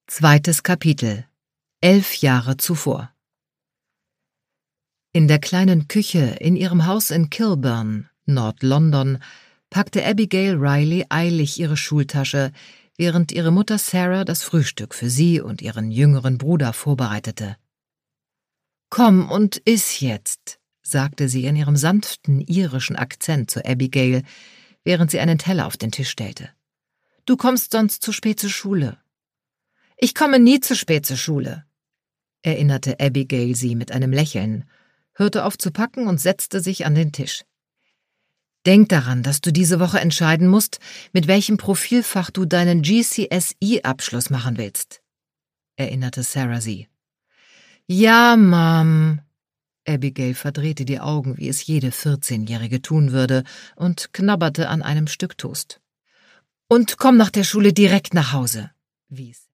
Zweites Kapitel. 11 Jahre zuvor. In der kleinen Küche in ihrem Haus in Kilburn, Nord-London, packte Abigail Riley eilig ihre Schultasche, während ihre Mutter Sarah das Frühstück für sie und ihren jüngeren Bruder vorbereitete. »Komm und iss jetzt«, sagte sie in ihrem sanften irischen Akzent zu Abigail, während sie einen Teller auf den Tisch stellte. »Du kommst sonst zu spät zur Schule.« »Ich komme nie zu spät zur Schule«, erinnerte Abigail sie mit einem Lächeln, hörte auf zu packen und setzte sich an den Tisch. »Denk daran, dass du diese Woche entscheiden musst, mit welchem Profilfach du deinen GCSE-Abschluss machen willst«, erinnerte Sarah sie. »Ja, Mom.« Abigail verdrehte die Augen, wie es jede 14-Jährige tun würde, und knabberte an einem Stück Toast. »Und komm nach der Schule direkt nach Hause«, wies